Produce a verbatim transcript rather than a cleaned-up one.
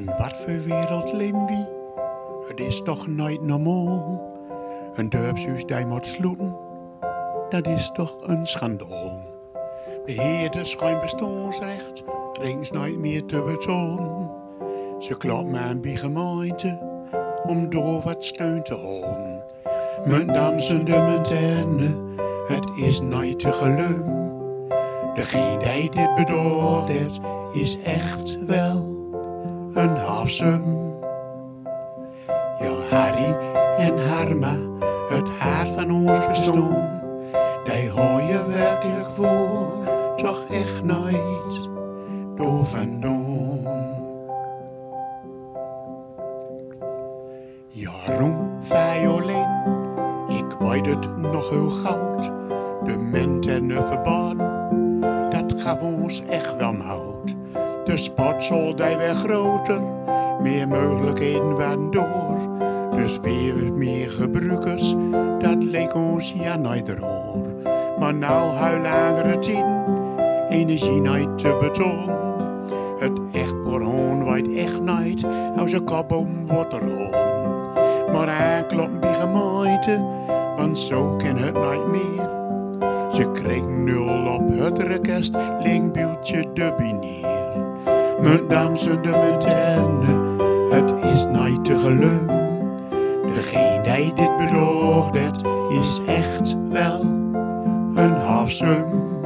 In wat voor wereld leven we? Het is toch nooit normaal. Een dorpshuis die moet sloeten, dat is toch een schandaal. Beheerders geen bestaansrecht, rings nooit meer te betalen. Ze klopt maar bij gemeente om door wat steun te halen. Mijn dansende mentenne, het is nooit te geloven. Degene die dit bedoeld heeft, is echt wel een halfsum. Ja, Harry en Harma, het hart van ons bestaan, die hoor je werkelijk voor, toch echt nooit door vandaan. Ja, roem, violin, ik weet het nog heel goud. De mentenne verbannen, dat gaf ons echt wel mout. De sportschool die werd groter, meer mogelijkheden waren door. Dus weer meer gebruikers, dat leek ons ja nooit erhoor. Maar nou huilen andere tien, energie nooit te betalen. Het echt voor hoon weet echt nooit, hoe ze kop om water hoon. Maar aankloppen bij gemeente, want zo kan het nooit meer. Ze kreeg nul op het rekest, linkbieltje de bineer. Mijn dansende mentenne, het is nooit te geloven. Degene die dit bedroogd heeft, is echt wel een halfsum.